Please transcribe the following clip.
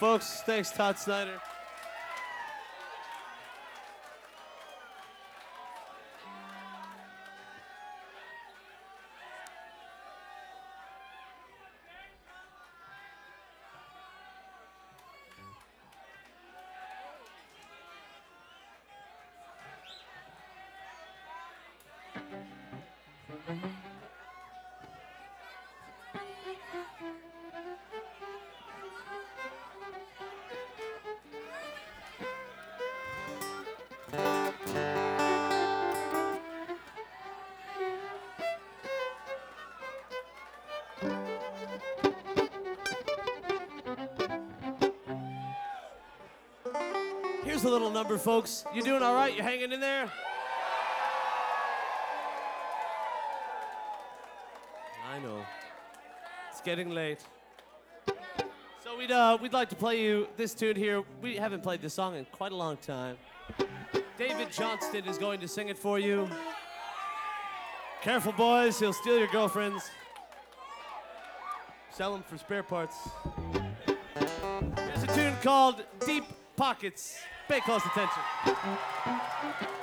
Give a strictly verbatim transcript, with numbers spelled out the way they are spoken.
folks. Thanks, Todd Snyder. Here's a little number, folks. You doing all right? You hanging in there? I know. It's getting late. So we'd uh, we'd like to play you this tune here. We haven't played this song in quite a long time. David Johnston is going to sing it for you. Careful, boys. He'll steal your girlfriends. Sell them for spare parts. Here's a tune called Deep Pockets. Pay close attention.